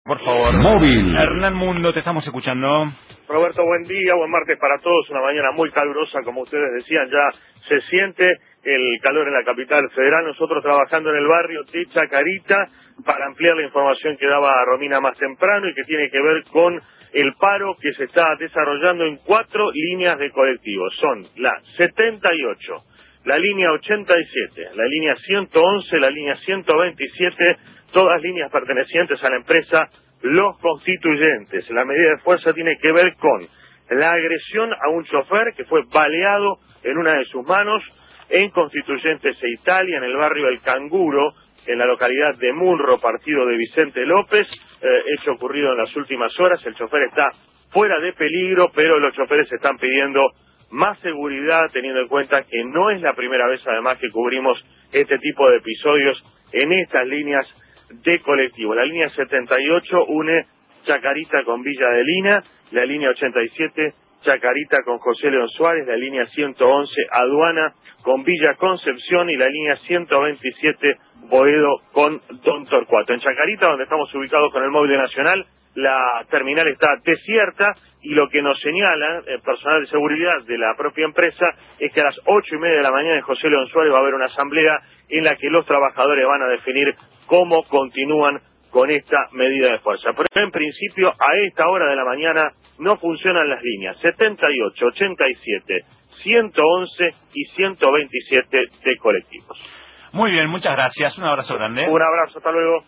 Por favor. Móvil. Hernán Mundo, te estamos escuchando. Roberto, buen día, buen martes para todos. Una mañana muy calurosa, como ustedes decían, ya se siente el calor en la capital federal. Nosotros trabajando en el barrio de Chacarita para ampliar la información que daba Romina más temprano y que tiene que ver con el paro que se está desarrollando en 4 líneas de colectivos. Son la 78, la línea 87, la línea 111, la línea 127, todas líneas pertenecientes a la empresa Los Constituyentes. La medida de fuerza tiene que ver con la agresión a un chofer que fue baleado en una de sus manos en Constituyentes e Italia, en el barrio El Canguro, en la localidad de Munro, partido de Vicente López, hecho ocurrido en las últimas horas. El chofer está fuera de peligro, pero los choferes están pidiendo más seguridad, teniendo en cuenta que no es la primera vez además que cubrimos este tipo de episodios en estas líneas de colectivo. La línea 78 une Chacarita con Villa de Lina, la línea 87 Chacarita con José León Suárez, la línea 111 Aduana con Villa Concepción y la línea 127 Boedo con Don Torcuato. En Chacarita, donde estamos ubicados con el móvil de Nacional, la terminal está desierta y lo que nos señala el personal de seguridad de la propia empresa es que a las 8:30 de la mañana en José León Suárez va a haber una asamblea en la que los trabajadores van a definir cómo continúan con esta medida de fuerza. Pero en principio, a esta hora de la mañana no funcionan las líneas 78, 87, 111 y 127 de colectivos. Muy bien, muchas gracias. Un abrazo grande. Un abrazo, hasta luego.